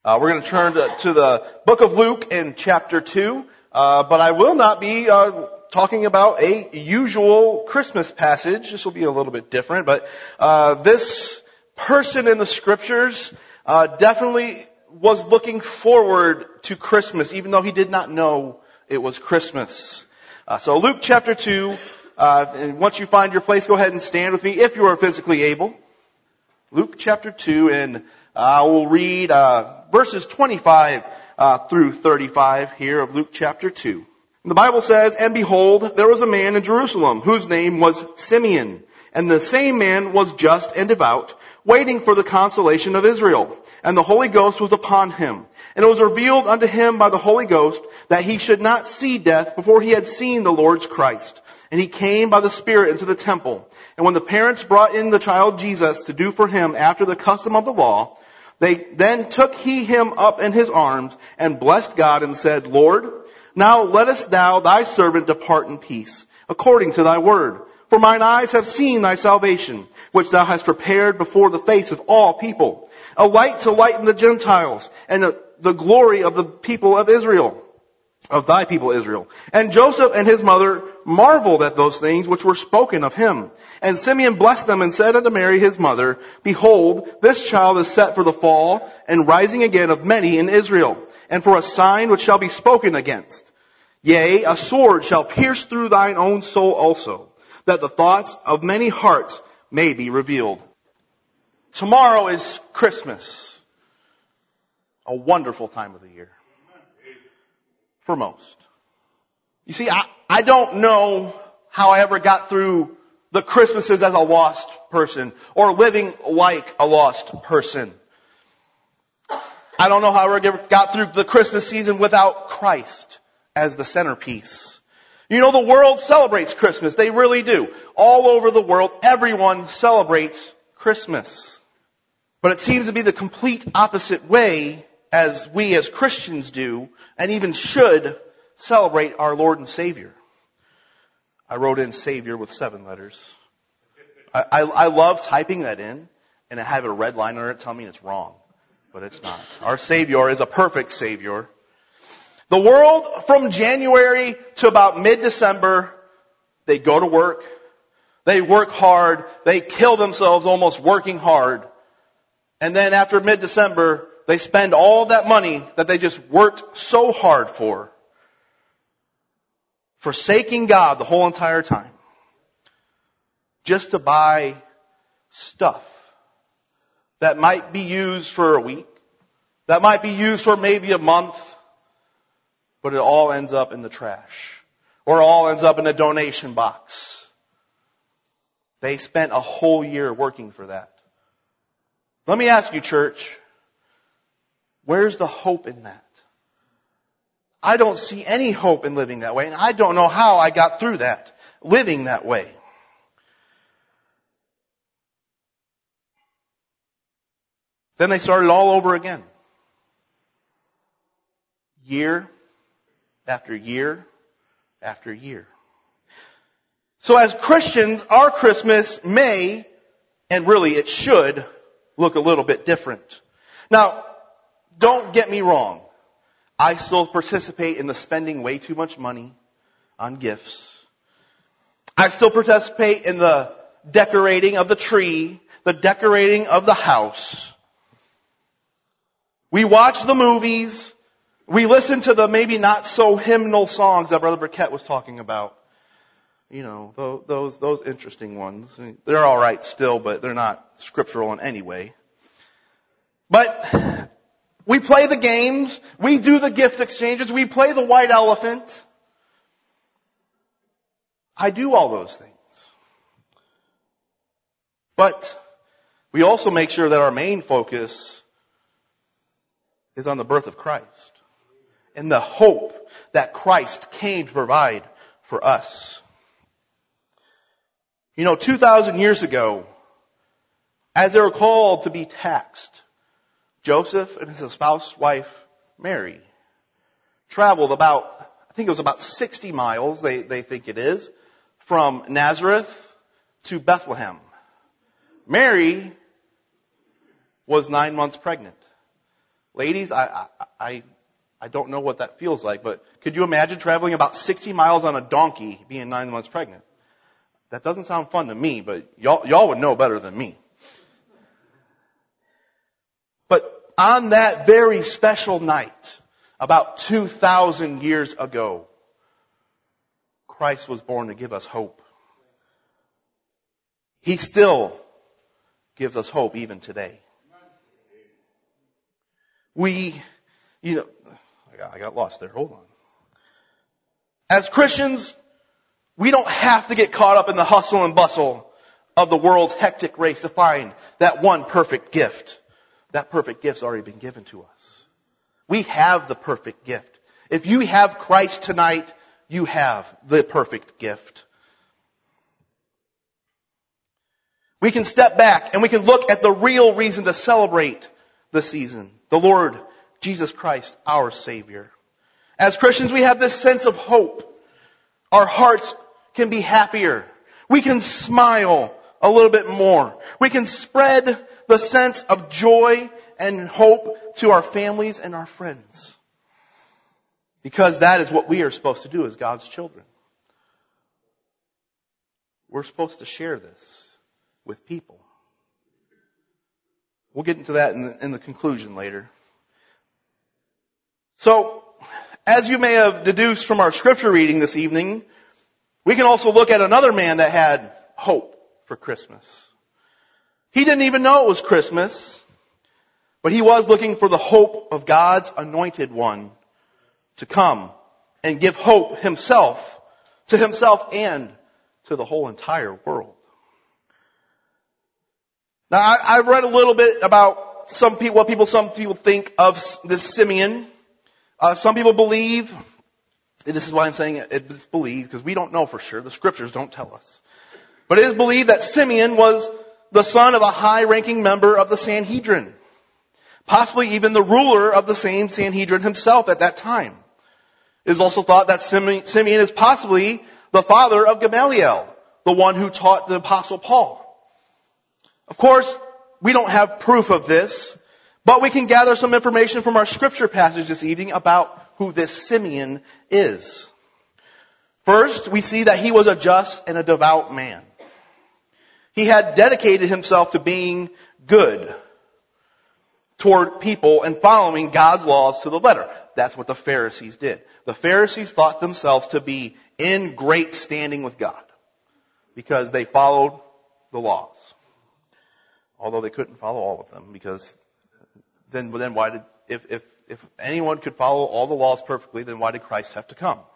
We're going to turn to the book of Luke in chapter 2, but I will not be talking about a usual Christmas passage. This will be a little bit different, but this person in the scriptures definitely was looking forward to Christmas, even though he did not know it was Christmas. So Luke chapter 2, and once you find your place, go ahead and stand with me if you are physically able. Luke chapter 2, and I will read verses 25 through 35 here of Luke chapter 2. And the Bible says, "And behold, there was a man in Jerusalem whose name was Simeon. And the same man was just and devout, waiting for the consolation of Israel. And the Holy Ghost was upon him. And it was revealed unto him by the Holy Ghost that he should not see death before he had seen the Lord's Christ. And he came by the Spirit into the temple. And when the parents brought in the child Jesus to do for him after the custom of the law, then took he him up in his arms and blessed God and said, Lord, now lettest thou thy servant depart in peace, according to thy word. For mine eyes have seen thy salvation, which thou hast prepared before the face of all people, a light to lighten the Gentiles, and the glory of the people of Israel, of thy people Israel. And Joseph and his mother marveled at those things which were spoken of him. And Simeon blessed them and said unto Mary his mother, Behold, this child is set for the fall and rising again of many in Israel, and for a sign which shall be spoken against. Yea, a sword shall pierce through thine own soul also, that the thoughts of many hearts may be revealed." Tomorrow is Christmas. A wonderful time of the year. For most. You see, I don't know how I ever got through the Christmases as a lost person, or living like a lost person. I don't know how I ever got through the Christmas season without Christ as the centerpiece. You know, the world celebrates Christmas. They really do. All over the world, everyone celebrates Christmas. But it seems to be the complete opposite way as we as Christians do, and even should, celebrate our Lord and Savior. I wrote in Savior with 7 letters. I love typing that in, and I have a red line under it telling me it's wrong. But it's not. Our Savior is a perfect Savior. The world, from January to about mid-December, they go to work, they work hard, they kill themselves almost working hard. And then after mid-December, they spend all that money that they just worked so hard for, forsaking God the whole entire time, just to buy stuff that might be used for a week, that might be used for maybe a month, but it all ends up in the trash, or it all ends up in a donation box. They spent a whole year working for that. Let me ask you, church, where's the hope in that? I don't see any hope in living that way, and I don't know how I got through that, living that way. Then they started all over again. Year after year after year. So as Christians, our Christmas may, and really it should, look a little bit different. Now, don't get me wrong. I still participate in the spending way too much money on gifts. I still participate in the decorating of the tree, the decorating of the house. We watch the movies. We listen to the maybe not so hymnal songs that Brother Burkett was talking about. You know, those interesting ones. They're all right still, but they're not scriptural in any way. But we play the games. We do the gift exchanges. We play the white elephant. I do all those things. But we also make sure that our main focus is on the birth of Christ and the hope that Christ came to provide for us. You know, 2,000 years ago, as they were called to be taxed, Joseph and his spouse wife, Mary, traveled about, I think it was about 60 miles, they think it is, from Nazareth to Bethlehem. Mary was 9 months pregnant. Ladies, I don't know what that feels like, but could you imagine traveling about 60 miles on a donkey being 9 months pregnant? That doesn't sound fun to me, but y'all would know better than me. But on that very special night, about 2,000 years ago, Christ was born to give us hope. He still gives us hope even today. I got lost there. Hold on. As Christians, we don't have to get caught up in the hustle and bustle of the world's hectic race to find that one perfect gift. That perfect gift's already been given to us. We have the perfect gift. If you have Christ tonight, you have the perfect gift. We can step back and we can look at the real reason to celebrate the season. The Lord Jesus Christ, our Savior. As Christians, we have this sense of hope. Our hearts can be happier. We can smile a little bit more. We can spread the sense of joy and hope to our families and our friends. Because that is what we are supposed to do as God's children. We're supposed to share this with people. We'll get into that in the conclusion later. So, as you may have deduced from our scripture reading this evening, we can also look at another man that had hope for Christmas. He didn't even know it was Christmas, but he was looking for the hope of God's anointed one to come and give hope to himself and to the whole entire world. Now, I've read a little bit about some people think of this Simeon. Some people believe, and this is why I'm saying it's believed, because we don't know for sure. The scriptures don't tell us. But it is believed that Simeon was the son of a high-ranking member of the Sanhedrin. Possibly even the ruler of the same Sanhedrin himself at that time. It is also thought that Simeon is possibly the father of Gamaliel, the one who taught the Apostle Paul. Of course, we don't have proof of this, but we can gather some information from our scripture passage this evening about who this Simeon is. First, we see that he was a just and a devout man. He had dedicated himself to being good toward people and following God's laws to the letter. That's what the Pharisees did. The Pharisees thought themselves to be in great standing with God because they followed the laws. Although they couldn't follow all of them, because then why did, if anyone could follow all the laws perfectly, then why did Christ have to come?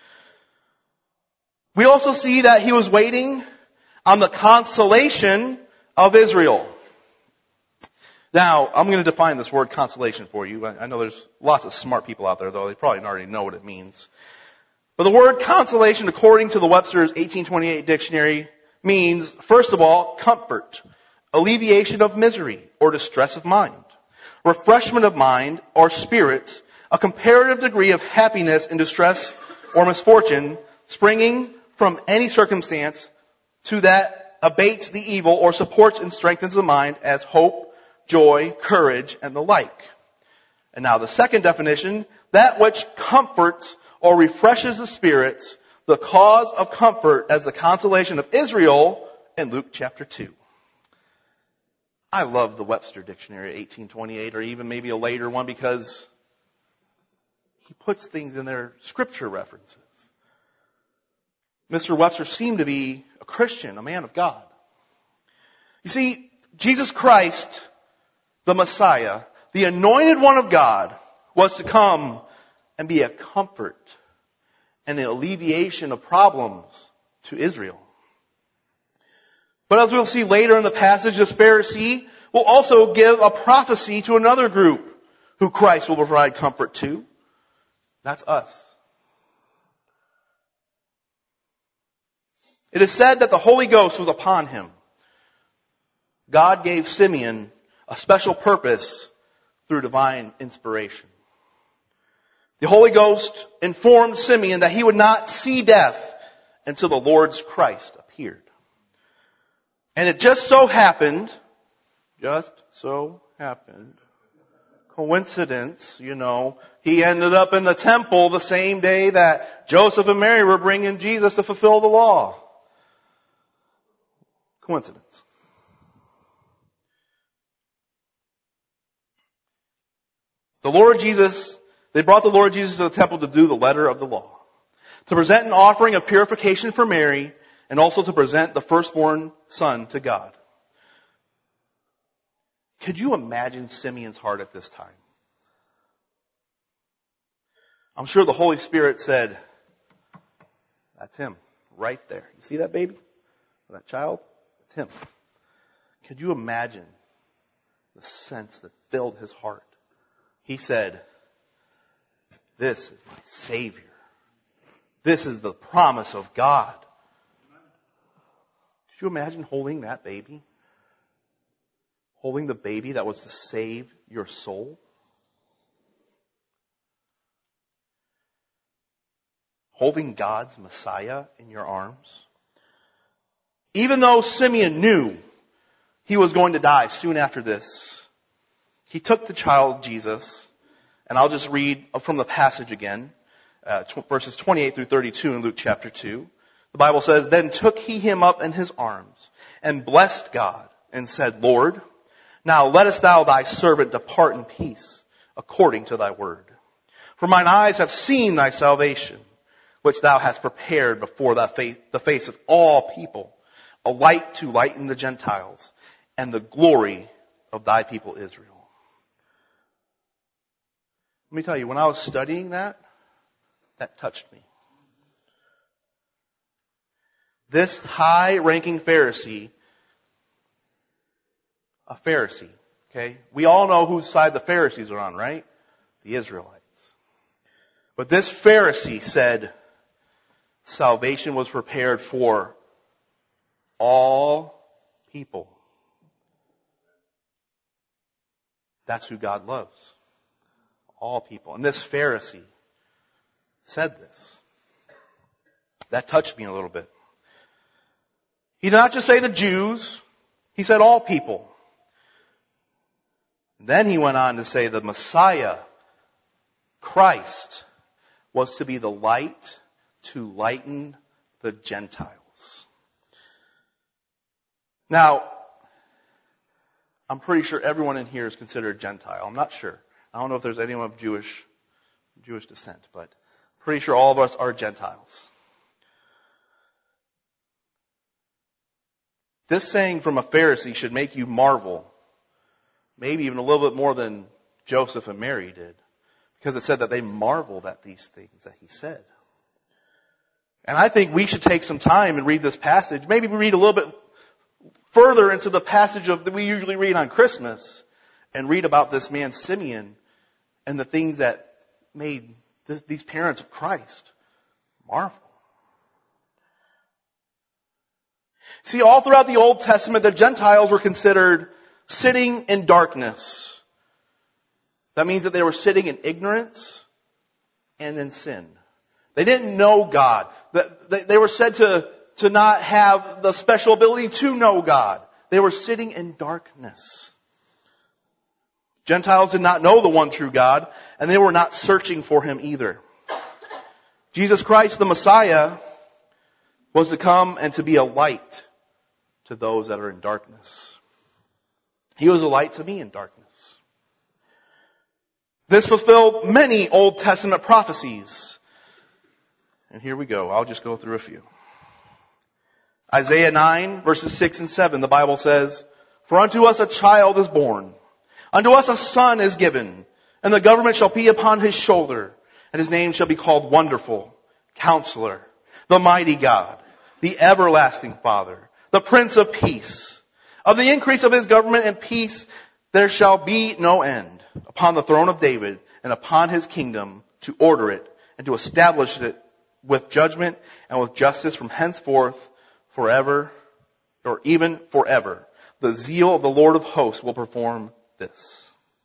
We also see that he was waiting on the consolation of Israel. Now, I'm going to define this word consolation for you. I know there's lots of smart people out there, though. They probably already know what it means. But the word consolation, according to the Webster's 1828 dictionary, means, first of all, comfort, alleviation of misery or distress of mind, refreshment of mind or spirits, a comparative degree of happiness in distress or misfortune, springing from any circumstance to that abates the evil or supports and strengthens the mind, as hope, joy, courage, and the like. And now the second definition, that which comforts or refreshes the spirits, the cause of comfort as the consolation of Israel in Luke chapter 2. I love the Webster Dictionary 1828, or even maybe a later one, because he puts things in their scripture references. Mr. Webster seemed to be a Christian, a man of God. You see, Jesus Christ, the Messiah, the anointed one of God, was to come and be a comfort and an alleviation of problems to Israel. But as we'll see later in the passage, this Pharisee will also give a prophecy to another group who Christ will provide comfort to. That's us. It is said that the Holy Ghost was upon him. God gave Simeon a special purpose through divine inspiration. The Holy Ghost informed Simeon that he would not see death until the Lord's Christ appeared. And it just so happened, coincidence, he ended up in the temple the same day that Joseph and Mary were bringing Jesus to fulfill the law. Coincidence. They brought the Lord Jesus to the temple to do the letter of the law, to present an offering of purification for Mary, and also to present the firstborn son to God. Could you imagine Simeon's heart at this time? I'm sure the Holy Spirit said, that's him, right there. You see that baby? That child? It's him. Could you imagine the sense that filled his heart? He said, this is my Savior. This is the promise of God. Could you imagine holding that baby? Holding the baby that was to save your soul? Holding God's Messiah in your arms? Even though Simeon knew he was going to die soon after this, he took the child Jesus, and I'll just read from the passage again, verses 28 through 32 in Luke chapter 2. The Bible says, Then took he him up in his arms, and blessed God, and said, Lord, now lettest thou thy servant depart in peace, according to thy word. For mine eyes have seen thy salvation, which thou hast prepared before the face of all people, a light to lighten the Gentiles, and the glory of thy people Israel. Let me tell you, when I was studying that touched me. This high-ranking Pharisee, a Pharisee, okay? We all know whose side the Pharisees are on, right? The Israelites. But this Pharisee said salvation was prepared for all people. That's who God loves. All people. And this Pharisee said this. That touched me a little bit. He did not just say the Jews. He said all people. Then he went on to say the Messiah, Christ, was to be the light to lighten the Gentiles. Now, I'm pretty sure everyone in here is considered Gentile. I'm not sure. I don't know if there's anyone of Jewish descent, but pretty sure all of us are Gentiles. This saying from a Pharisee should make you marvel, maybe even a little bit more than Joseph and Mary did, because it said that they marveled at these things that he said. And I think we should take some time and read this passage. Maybe we read a little bit further into the passage that we usually read on Christmas and read about this man Simeon and the things that made these parents of Christ marvel. See, all throughout the Old Testament, the Gentiles were considered sitting in darkness. That means that they were sitting in ignorance and in sin. They didn't know God. They were said to not have the special ability to know God. They were sitting in darkness. Gentiles did not know the one true God, and they were not searching for Him either. Jesus Christ, the Messiah, was to come and to be a light to those that are in darkness. He was a light to me in darkness. This fulfilled many Old Testament prophecies. And here we go. I'll just go through a few. Isaiah 9, verses 6 and 7, the Bible says, For unto us a child is born, unto us a son is given, and the government shall be upon his shoulder, and his name shall be called Wonderful, Counselor, the Mighty God, the Everlasting Father, the Prince of Peace. Of the increase of his government and peace there shall be no end, upon the throne of David and upon his kingdom, to order it and to establish it with judgment and with justice from henceforth forever, or even forever. The zeal of the Lord of hosts will perform this.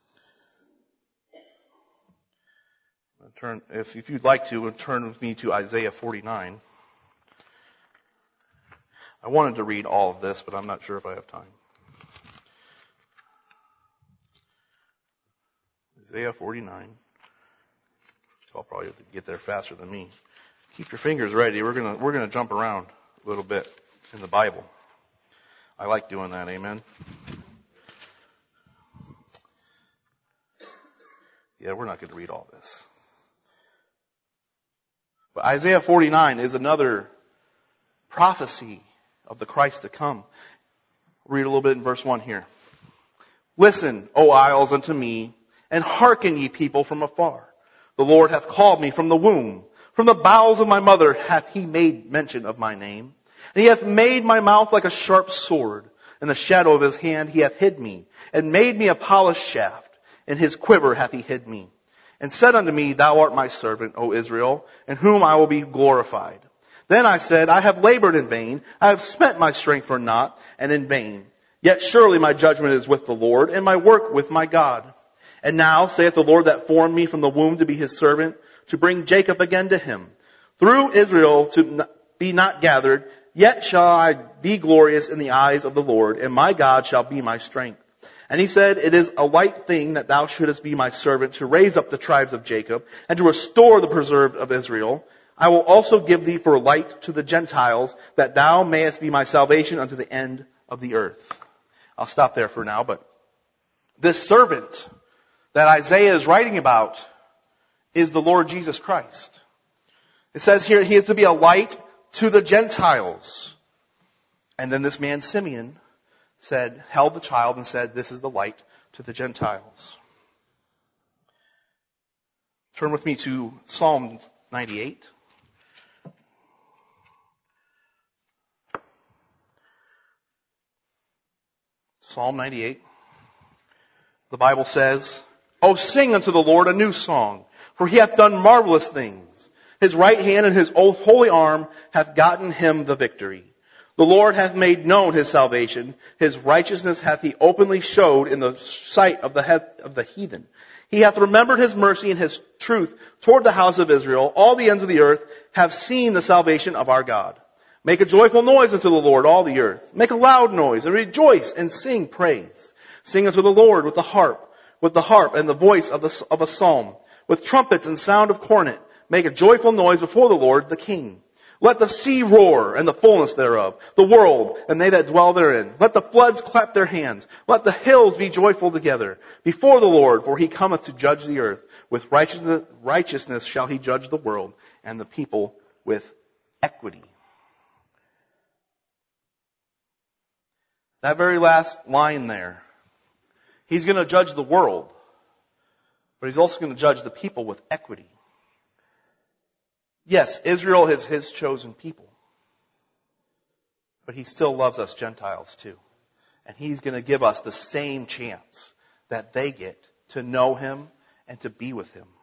If you'd like to, turn with me to Isaiah 49. I wanted to read all of this, but I'm not sure if I have time. Isaiah 49. So I'll probably have to get there faster than me. Keep your fingers ready. We're gonna jump around a little bit in the Bible. I like doing that, amen. Yeah, we're not going to read all this. But Isaiah 49 is another prophecy of the Christ to come. Read a little bit in verse 1 here. Listen, O isles, unto me, and hearken, ye people from afar. The Lord hath called me from the womb. From the bowels of my mother hath he made mention of my name. And he hath made my mouth like a sharp sword. In the shadow of his hand he hath hid me, and made me a polished shaft. In his quiver hath he hid me. And said unto me, Thou art my servant, O Israel, in whom I will be glorified. Then I said, I have labored in vain. I have spent my strength for naught, and in vain. Yet surely my judgment is with the Lord, and my work with my God. And now, saith the Lord that formed me from the womb to be his servant, to bring Jacob again to him. Through Israel to be not gathered, yet shall I be glorious in the eyes of the Lord, and my God shall be my strength. And he said, It is a light thing that thou shouldest be my servant, to raise up the tribes of Jacob, and to restore the preserved of Israel. I will also give thee for light to the Gentiles, that thou mayest be my salvation unto the end of the earth. I'll stop there for now, but this servant that Isaiah is writing about is the Lord Jesus Christ. It says here, he is to be a light to the Gentiles. And then this man Simeon held the child and said, this is the light to the Gentiles. Turn with me to Psalm 98. Psalm 98. The Bible says, O sing unto the Lord a new song, for he hath done marvelous things. His right hand and his holy arm hath gotten him the victory. The Lord hath made known his salvation. His righteousness hath he openly showed in the sight of the heathen. He hath remembered his mercy and his truth toward the house of Israel. All the ends of the earth have seen the salvation of our God. Make a joyful noise unto the Lord, all the earth. Make a loud noise and rejoice and sing praise. Sing unto the Lord with the harp and the voice of a psalm, with trumpets and sound of cornet. Make a joyful noise before the Lord, the King. Let the sea roar and the fullness thereof, the world and they that dwell therein. Let the floods clap their hands. Let the hills be joyful together before the Lord, for he cometh to judge the earth. With righteousness shall he judge the world, and the people with equity. That very last line there. He's going to judge the world, but he's also going to judge the people with equity. Yes, Israel is his chosen people, but he still loves us Gentiles too. And he's going to give us the same chance that they get to know him and to be with him.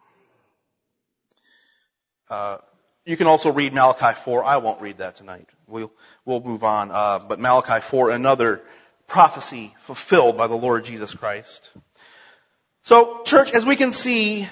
You can also read Malachi 4. I won't read that tonight. We'll move on. But Malachi 4, another prophecy fulfilled by the Lord Jesus Christ. So, church, as we can see,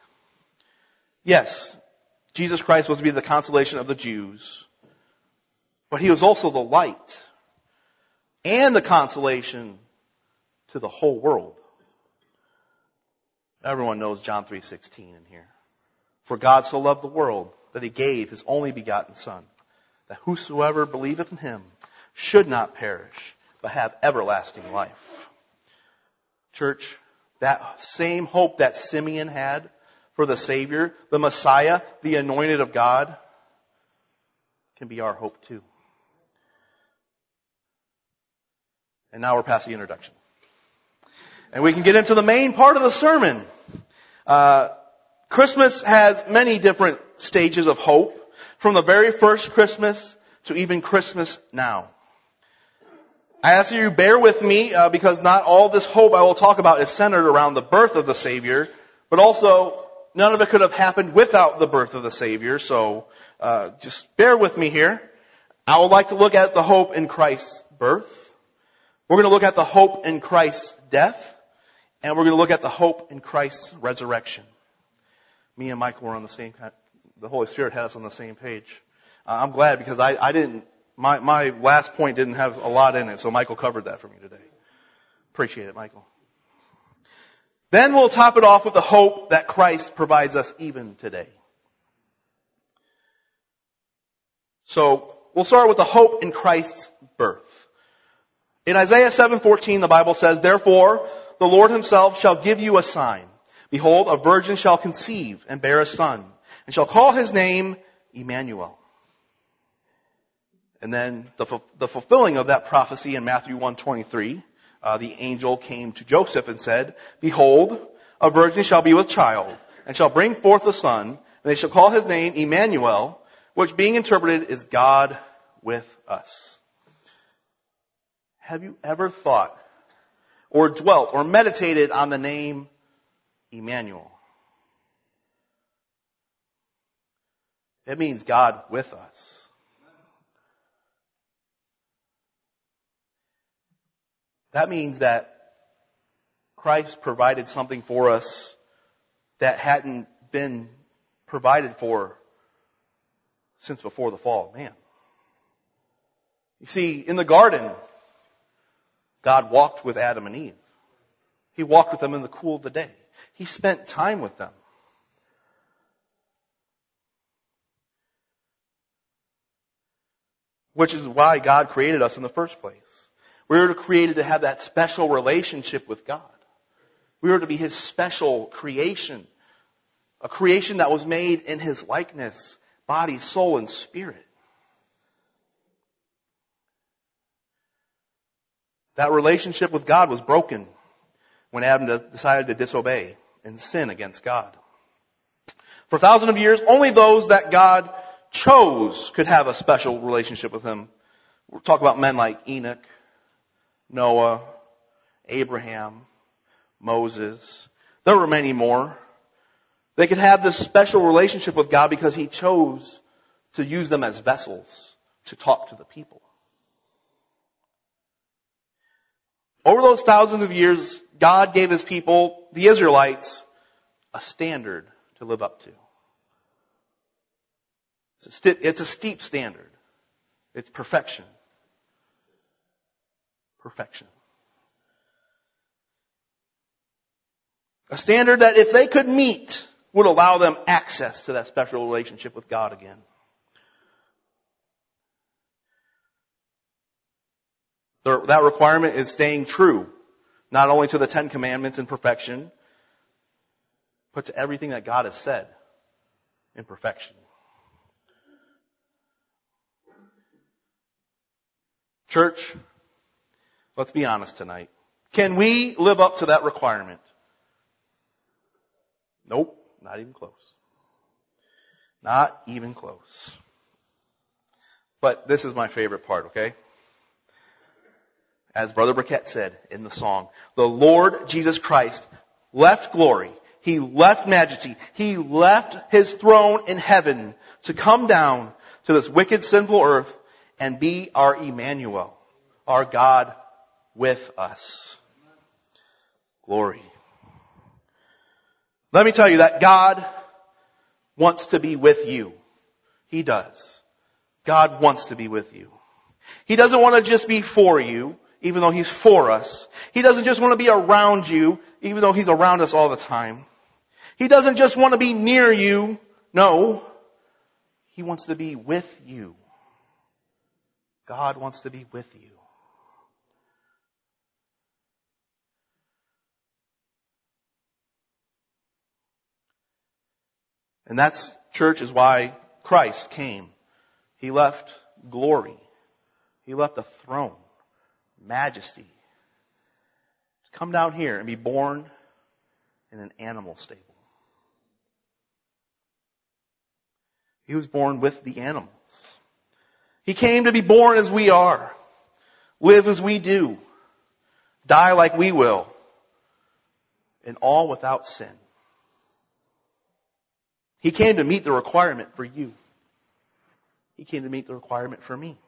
yes, Jesus Christ was to be the consolation of the Jews, but he was also the light and the consolation to the whole world. Everyone knows John 3:16 in here. For God so loved the world that he gave his only begotten Son, that whosoever believeth in him should not perish, but have everlasting life. Church, that same hope that Simeon had for the Savior, the Messiah, the anointed of God, can be our hope too. And now we're past the introduction. And we can get into the main part of the sermon. Christmas has many different stages of hope, from the very first Christmas to even Christmas now. I ask you to bear with me because not all this hope I will talk about is centered around the birth of the Savior, but also none of it could have happened without the birth of the Savior, so just bear with me here. I would like to look at the hope in Christ's birth. We're going to look at the hope in Christ's death, and we're going to look at the hope in Christ's resurrection. Me and Michael were on the same, the Holy Spirit had us on the same page. I'm glad because I didn't, my last point didn't have a lot in it, so Michael covered that for me today. Appreciate it, Michael. Then we'll top it off with the hope that Christ provides us even today. So, we'll start with the hope in Christ's birth. In Isaiah 7:14, the Bible says, "Therefore, the Lord himself shall give you a sign. Behold, a virgin shall conceive and bear a son, and shall call his name Emmanuel." And then the fulfilling of that prophecy in Matthew 1:23, the angel came to Joseph and said, "Behold, a virgin shall be with child, and shall bring forth a son, and they shall call his name Emmanuel," which being interpreted is God with us. Have you ever thought or dwelt or meditated on the name Emmanuel? It means God with us. That means that Christ provided something for us that hadn't been provided for since before the fall of man. You see, in the garden, God walked with Adam and Eve. He walked with them in the cool of the day. He spent time with them. Which is why God created us in the first place. We were created to have that special relationship with God. We were to be His special creation. A creation that was made in His likeness, body, soul, and spirit. That relationship with God was broken when Adam decided to disobey and sin against God. For thousands of years, only those that God chose could have a special relationship with Him. We'll talk about men like Enoch, Noah, Abraham, Moses. There were many more. They could have this special relationship with God because He chose to use them as vessels to talk to the people. Over those thousands of years, God gave His people, the Israelites, a standard to live up to. It's a steep standard. It's perfection. Perfection. A standard that if they could meet, would allow them access to that special relationship with God again. That requirement is staying true, not only to the 10 Commandments in perfection, but to everything that God has said in perfection. Church, let's be honest tonight. Can we live up to that requirement? Nope, not even close. Not even close. But this is my favorite part, okay? As Brother Burkett said in the song, the Lord Jesus Christ left glory. He left majesty. He left His throne in heaven to come down to this wicked, sinful earth and be our Emmanuel, our God with us. Glory. Let me tell you that God wants to be with you. He does. God wants to be with you. He doesn't want to just be for you, even though He's for us. He doesn't just want to be around you, even though He's around us all the time. He doesn't just want to be near you. No. He wants to be with you. God wants to be with you. And that's, church, is why Christ came. He left glory. He left a throne, majesty, to come down here and be born in an animal stable. He was born with the animals. He came to be born as we are, live as we do, die like we will, and all without sin. He came to meet the requirement for you. He came to meet the requirement for me.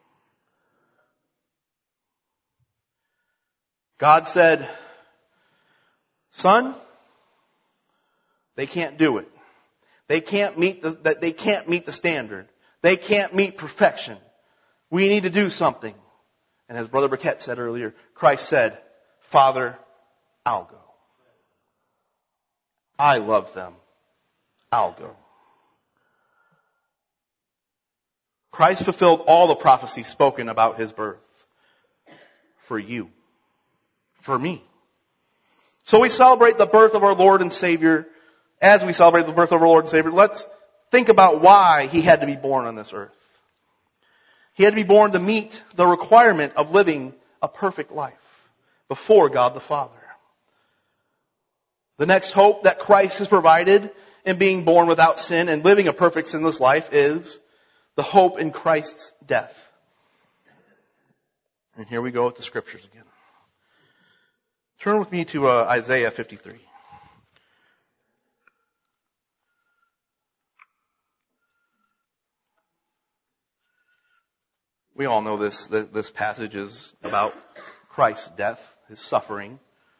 God said, son, they can't do it. They can't meet the standard. They can't meet perfection. We need to do something. And as Brother Burkett said earlier, Christ said, Father, I'll go. I love them. I'll go. Christ fulfilled all the prophecies spoken about his birth. For you. For me. So we celebrate the birth of our Lord and Savior. As we celebrate the birth of our Lord and Savior, let's think about why he had to be born on this earth. He had to be born to meet the requirement of living a perfect life before God the Father. The next hope that Christ has provided in being born without sin and living a perfect sinless life is the hope in Christ's death. And here we go with the scriptures again. Turn with me to Isaiah 53. We all know this passage is about Christ's death, his suffering.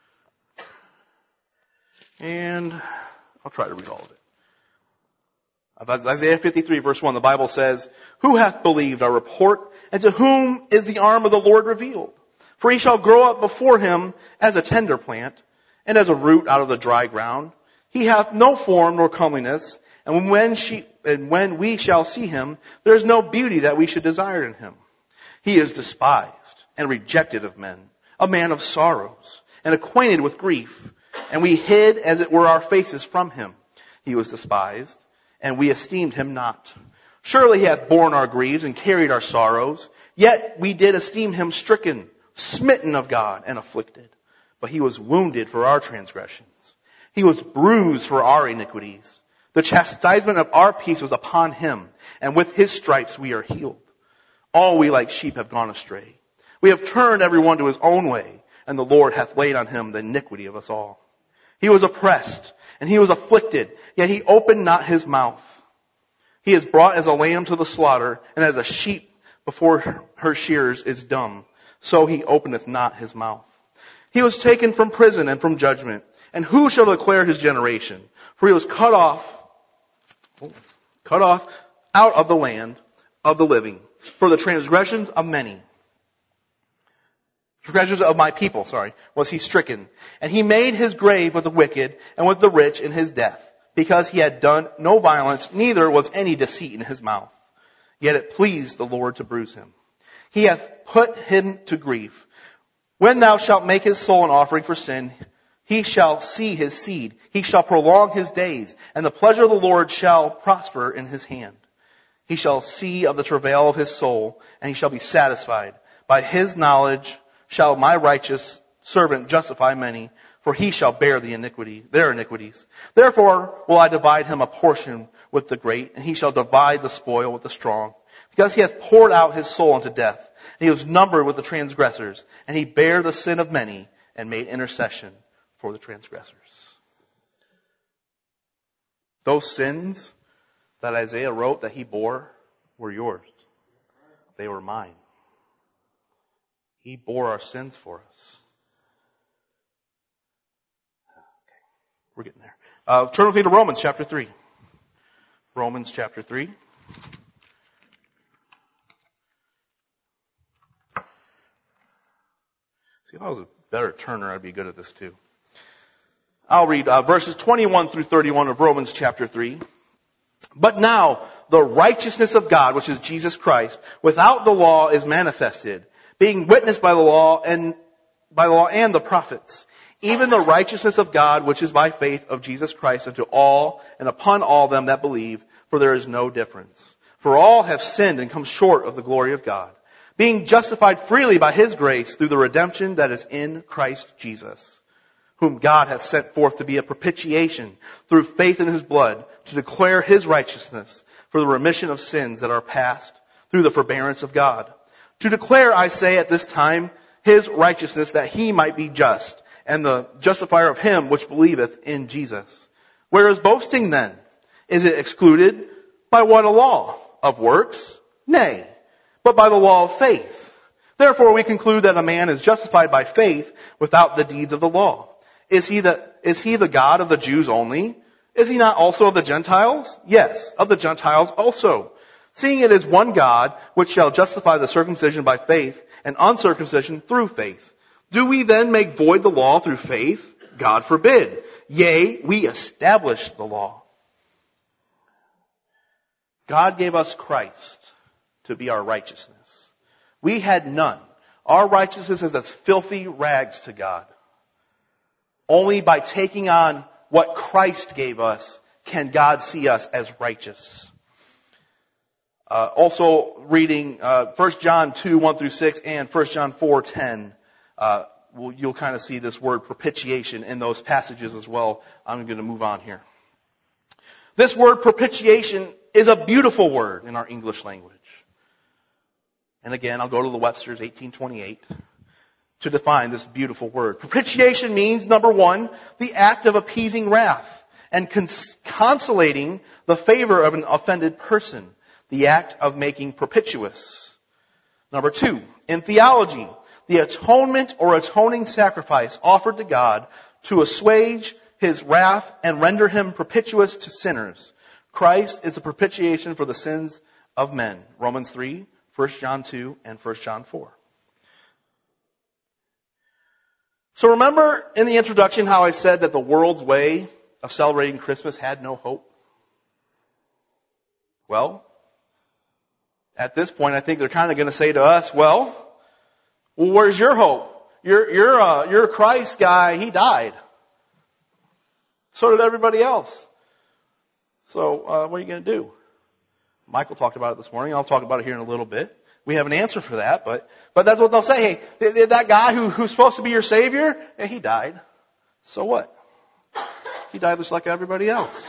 And I'll try to read all of it. Isaiah 53 verse 1, the Bible says, "Who hath believed our report, and to whom is the arm of the Lord revealed? For he shall grow up before him as a tender plant, and as a root out of the dry ground. He hath no form nor comeliness, and when we shall see him, there is no beauty that we should desire in him. He is despised and rejected of men, a man of sorrows, and acquainted with grief. And we hid, as it were, our faces from him. He was despised, and we esteemed him not. Surely he hath borne our griefs and carried our sorrows. Yet we did esteem him stricken, smitten of God, and afflicted. But he was wounded for our transgressions. He was bruised for our iniquities. The chastisement of our peace was upon him, and with his stripes we are healed. All we like sheep have gone astray. We have turned every one to his own way, and the Lord hath laid on him the iniquity of us all. He was oppressed, and he was afflicted, yet he opened not his mouth. He is brought as a lamb to the slaughter, and as a sheep before her shearers is dumb, so he openeth not his mouth. He was taken from prison and from judgment, and who shall declare his generation? For he was cut off out of the land of the living. For the transgressions of many, transgressions of my people, was he stricken. And he made his grave with the wicked and with the rich in his death, because he had done no violence, neither was any deceit in his mouth. Yet it pleased the Lord to bruise him. He hath put him to grief. When thou shalt make his soul an offering for sin, he shall see his seed. He shall prolong his days, and the pleasure of the Lord shall prosper in his hand. He shall see of the travail of his soul, and he shall be satisfied. By his knowledge shall my righteous servant justify many, for he shall bear their iniquities. Therefore will I divide him a portion with the great, and he shall divide the spoil with the strong. Because he hath poured out his soul unto death, and he was numbered with the transgressors, and he bare the sin of many, and made intercession for the transgressors." Those sins that Isaiah wrote that he bore were yours. They were mine. He bore our sins for us. Okay, we're getting there. Turn with me to Romans chapter 3. Romans chapter 3. See, if I was a better turner, I'd be good at this too. I'll read verses 21 through 31 of Romans chapter 3. "But now the righteousness of God, which is Jesus Christ, without the law is manifested, being witnessed by the law and the prophets, even the righteousness of God, which is by faith of Jesus Christ unto all and upon all them that believe, for there is no difference. For all have sinned and come short of the glory of God, being justified freely by his grace through the redemption that is in Christ Jesus, whom God hath sent forth to be a propitiation through faith in his blood, to declare his righteousness for the remission of sins that are past through the forbearance of God. To declare, I say, at this time, his righteousness, that he might be just, and the justifier of him which believeth in Jesus. Where is boasting then? Is it excluded by what a law? Of works? Nay, but by the law of faith. Therefore we conclude that a man is justified by faith without the deeds of the law. Is he the God of the Jews only? Is he not also of the Gentiles? Yes, of the Gentiles also. Seeing it is one God, which shall justify the circumcision by faith, and uncircumcision through faith. Do we then make void the law through faith? God forbid. Yea, we established the law. God gave us Christ to be our righteousness. We had none. Our righteousness is as filthy rags to God. Only by taking on what Christ gave us can God see us as righteous. Also reading 1 John 2, 1 through 6 and 1 John 4, 10. You'll kind of see this word propitiation in those passages as well. I'm going to move on here. This word propitiation is a beautiful word in our English language. And again, I'll go to the Webster's 1828 to define this beautiful word. Propitiation means, number one, the act of appeasing wrath and consolating the favor of an offended person. The act of making propitious. Number two, in theology, the atonement or atoning sacrifice offered to God to assuage His wrath and render Him propitious to sinners. Christ is a propitiation for the sins of men. Romans 3, 1 John 2, and 1 John 4. So remember in the introduction how I said that the world's way of celebrating Christmas had no hope? Well, at this point, I think they're kind of going to say to us, well, where's your hope? You're a Christ guy. He died. So did everybody else. So, what are you going to do? Michael talked about it this morning. I'll talk about it here in a little bit. We have an answer for that, but that's what they'll say. Hey, that guy who's supposed to be your Savior, he died. So what? He died just like everybody else.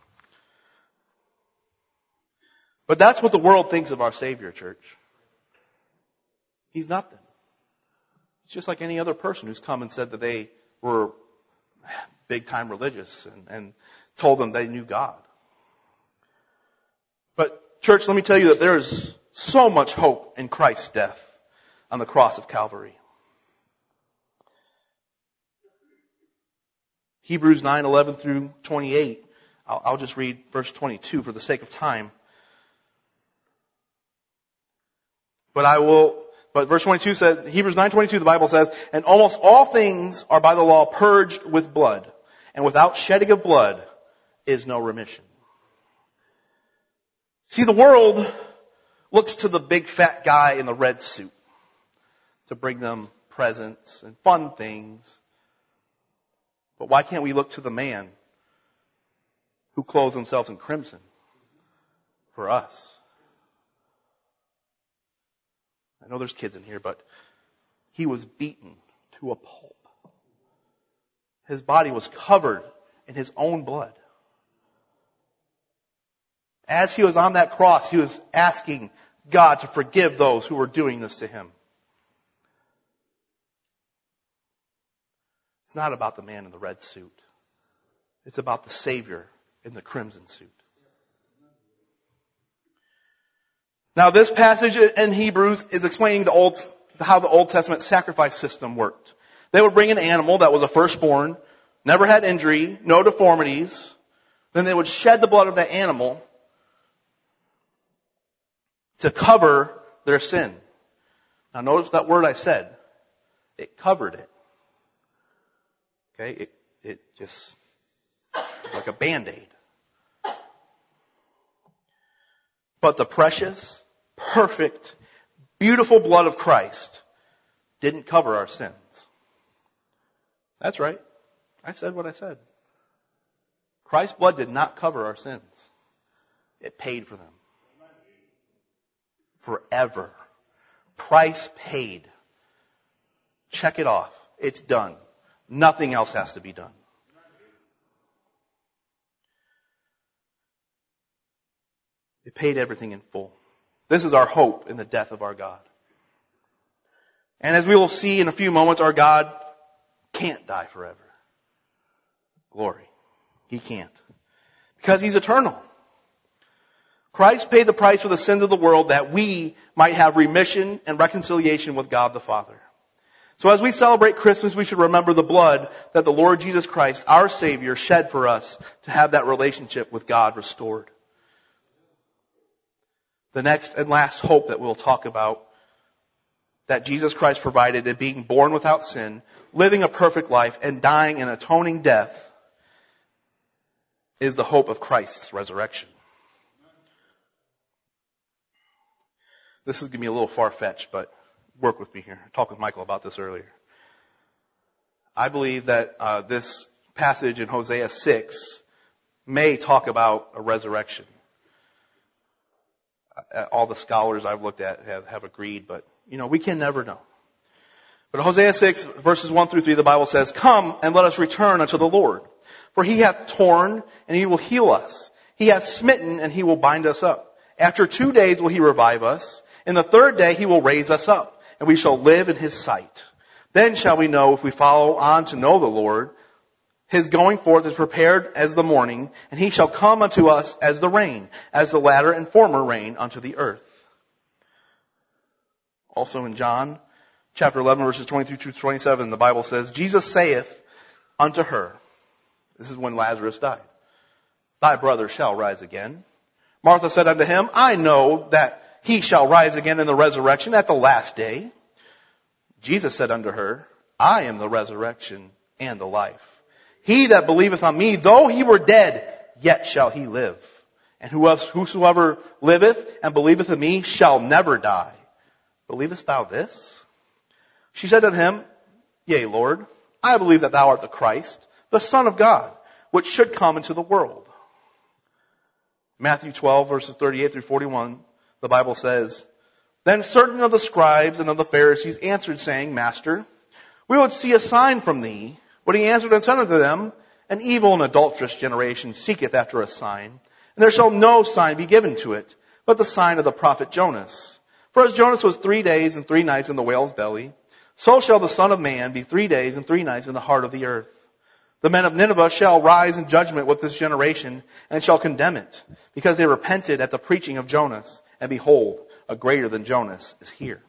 But that's what the world thinks of our Savior, church. He's nothing. It's just like any other person who's come and said that they were big time religious and told them they knew God. But church, let me tell you that there is so much hope in Christ's death on the cross of Calvary. Hebrews 9:11 through 28. I'll just read verse 22 for the sake of time. But verse 22 says, Hebrews 9:22, the Bible says, and almost all things are by the law purged with blood, and without shedding of blood is no remission. See, the world looks to the big fat guy in the red suit to bring them presents and fun things. But why can't we look to the man who clothes himself in crimson for us? I know there's kids in here, but he was beaten to a pulp. His body was covered in his own blood. As he was on that cross, he was asking God to forgive those who were doing this to him. It's not about the man in the red suit. It's about the Savior in the crimson suit. Now this passage in Hebrews is explaining how the Old Testament sacrifice system worked. They would bring an animal that was a firstborn, never had injury, no deformities. Then they would shed the blood of that animal to cover their sin. Now notice that word I said. It covered it. Okay, it just was like a Band-Aid. But the precious, perfect, beautiful blood of Christ didn't cover our sins. That's right. I said what I said. Christ's blood did not cover our sins. It paid for them. Forever. Price paid. Check it off. It's done. Nothing else has to be done. It paid everything in full. This is our hope in the death of our God. And as we will see in a few moments, our God can't die forever. Glory. He can't. Because He's eternal. Christ paid the price for the sins of the world that we might have remission and reconciliation with God the Father. So as we celebrate Christmas, we should remember the blood that the Lord Jesus Christ, our Savior, shed for us to have that relationship with God restored. The next and last hope that we'll talk about that Jesus Christ provided in being born without sin, living a perfect life, and dying an atoning death is the hope of Christ's resurrection. This is going to be a little far-fetched, but work with me here. I talked with Michael about this earlier. I believe that this passage in Hosea 6 may talk about a resurrection. All the scholars I've looked at have agreed, but we can never know. But Hosea 6 verses 1 through 3, the Bible says, "Come and let us return unto the Lord. For he hath torn and he will heal us. He hath smitten and he will bind us up. After 2 days will he revive us. In the third day he will raise us up, and we shall live in his sight. Then shall we know if we follow on to know the Lord. His going forth is prepared as the morning, and he shall come unto us as the rain, as the latter and former rain unto the earth." Also in John chapter 11 verses 23 through 27, the Bible says, "Jesus saith unto her," this is when Lazarus died, "Thy brother shall rise again. Martha said unto him, I know that he shall rise again in the resurrection at the last day. Jesus said unto her, I am the resurrection and the life. He that believeth on me, though he were dead, yet shall he live. And whosoever liveth and believeth in me shall never die. Believest thou this? She said unto him, Yea, Lord, I believe that thou art the Christ, the Son of God, which should come into the world." Matthew 12, verses 38 through 41, the Bible says, "Then certain of the scribes and of the Pharisees answered, saying, Master, we would see a sign from thee. But he answered and said unto them, An evil and adulterous generation seeketh after a sign, and there shall no sign be given to it, but the sign of the prophet Jonas. For as Jonas was 3 days and 3 nights in the whale's belly, so shall the Son of Man be 3 days and 3 nights in the heart of the earth. The men of Nineveh shall rise in judgment with this generation, and shall condemn it, because they repented at the preaching of Jonas. And behold, a greater than Jonas is here."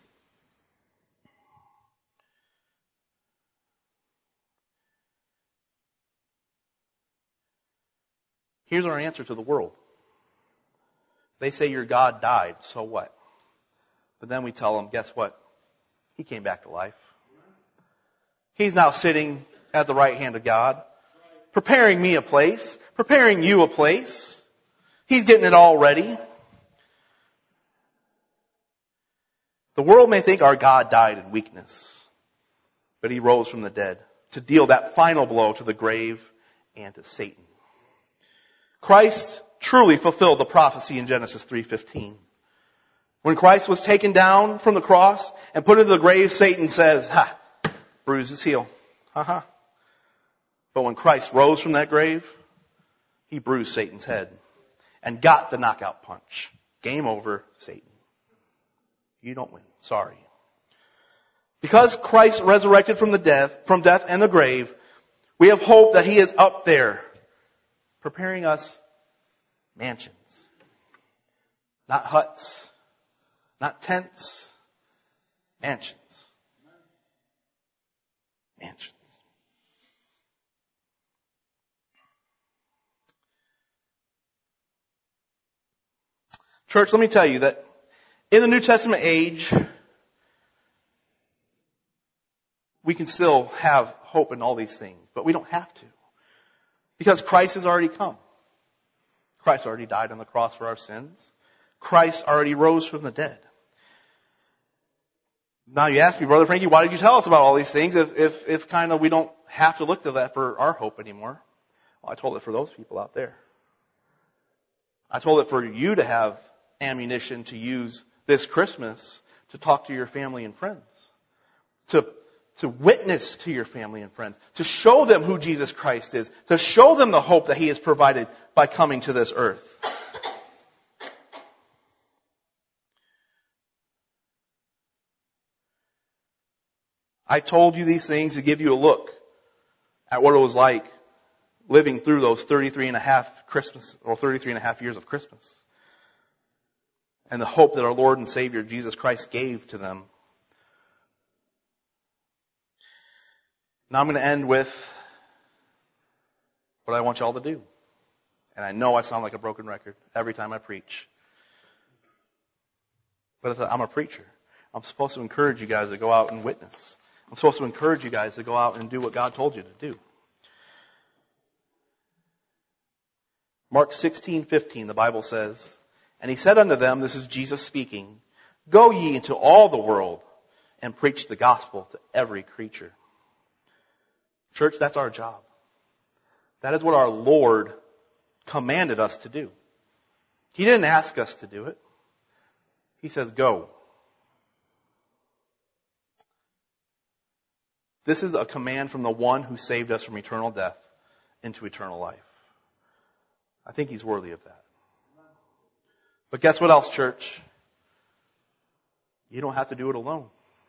Here's our answer to the world. They say your God died, so what? But then we tell them, guess what? He came back to life. He's now sitting at the right hand of God, preparing me a place, preparing you a place. He's getting it all ready. The world may think our God died in weakness, but he rose from the dead to deal that final blow to the grave and to Satan. Christ truly fulfilled the prophecy in Genesis 3:15. When Christ was taken down from the cross and put into the grave, Satan says, "Ha, bruise his heel. Ha ha." But when Christ rose from that grave, he bruised Satan's head and got the knockout punch. Game over, Satan. You don't win. Sorry. Because Christ resurrected from death and the grave, we have hope that he is up there preparing us mansions. Not huts. Not tents. Mansions. Mansions. Church, let me tell you that in the New Testament age, we can still have hope in all these things, but we don't have to. Because Christ has already come. Christ already died on the cross for our sins. Christ already rose from the dead. Now you ask me, Brother Frankie, why did you tell us about all these things if kind of we don't have to look to that for our hope anymore? Well, I told it for those people out there. I told it for you to have ammunition to use this Christmas to talk to your family and friends. To witness to your family and friends. To show them who Jesus Christ is. To show them the hope that he has provided by coming to this earth. I told you these things to give you a look at what it was like living through those 33 and a half years of Christmas. And the hope that our Lord and Savior Jesus Christ gave to them. Now I'm going to end with what I want y'all to do. And I know I sound like a broken record every time I preach. But I'm a preacher. I'm supposed to encourage you guys to go out and witness. I'm supposed to encourage you guys to go out and do what God told you to do. Mark 16:15, the Bible says, "And he said unto them," this is Jesus speaking, "Go ye into all the world and preach the gospel to every creature." Church, that's our job. That is what our Lord commanded us to do. He didn't ask us to do it. He says, go. This is a command from the one who saved us from eternal death into eternal life. I think he's worthy of that. But guess what else, church? You don't have to do it alone.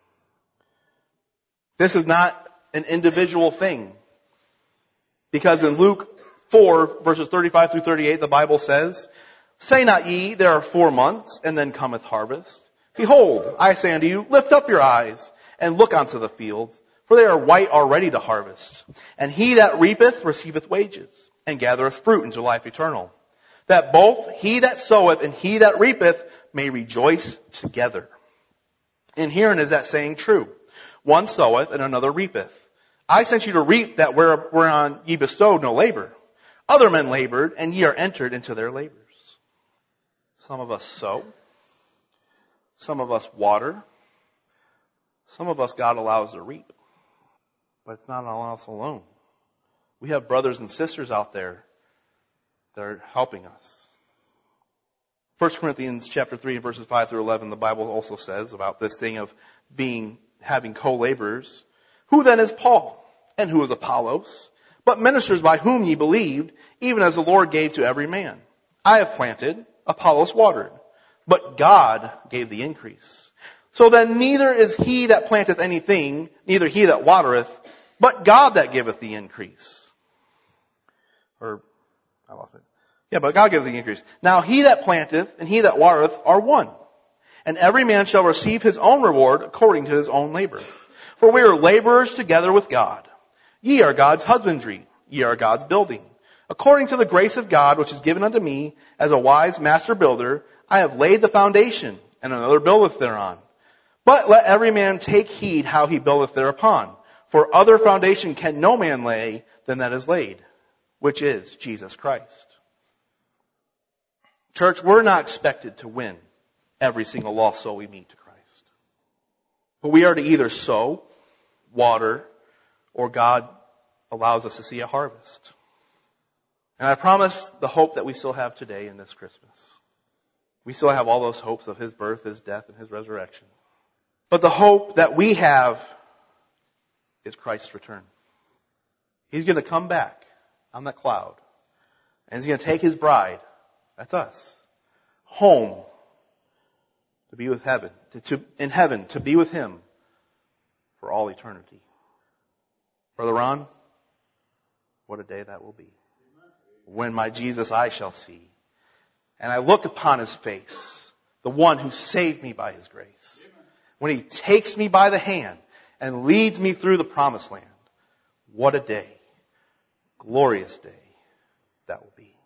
This is not an individual thing. Because in Luke 4, verses 35 through 38, the Bible says, "Say not ye, there are 4 months, and then cometh harvest. Behold, I say unto you, lift up your eyes, and look unto the fields, for they are white already to harvest. And he that reapeth receiveth wages, and gathereth fruit into life eternal, that both he that soweth and he that reapeth may rejoice together. And herein is that saying true, one soweth and another reapeth. I sent you to reap that whereon ye bestowed no labor. Other men labored, and ye are entered into their labors." Some of us sow. Some of us water. Some of us God allows to reap. But it's not on us alone. We have brothers and sisters out there that are helping us. 1 Corinthians chapter 3 verses 5 through 11, the Bible also says about this thing of having co-laborers. "Who then is Paul? And who is Apollos? But ministers by whom ye believed, even as the Lord gave to every man. I have planted, Apollos watered, but God gave the increase. So then neither is he that planteth anything, neither he that watereth, but God that giveth the increase." But God giveth the increase. "Now he that planteth and he that watereth are one. And every man shall receive his own reward according to his own labor. For we are laborers together with God. Ye are God's husbandry, ye are God's building. According to the grace of God which is given unto me, as a wise master builder, I have laid the foundation, and another buildeth thereon. But let every man take heed how he buildeth thereupon. For other foundation can no man lay than that is laid, which is Jesus Christ." Church, we're not expected to win every single lost soul we meet to Christ. But we are to either sow, water, or God allows us to see a harvest. And I promise the hope that we still have today in this Christmas. We still have all those hopes of His birth, His death, and His resurrection. But the hope that we have is Christ's return. He's going to come back on that cloud. And He's going to take His bride, that's us, home to be with heaven, in heaven, to be with Him for all eternity. Brother Ron, what a day that will be. When my Jesus I shall see, and I look upon His face, the one who saved me by His grace. When He takes me by the hand and leads me through the promised land. What a day. Glorious day that will be.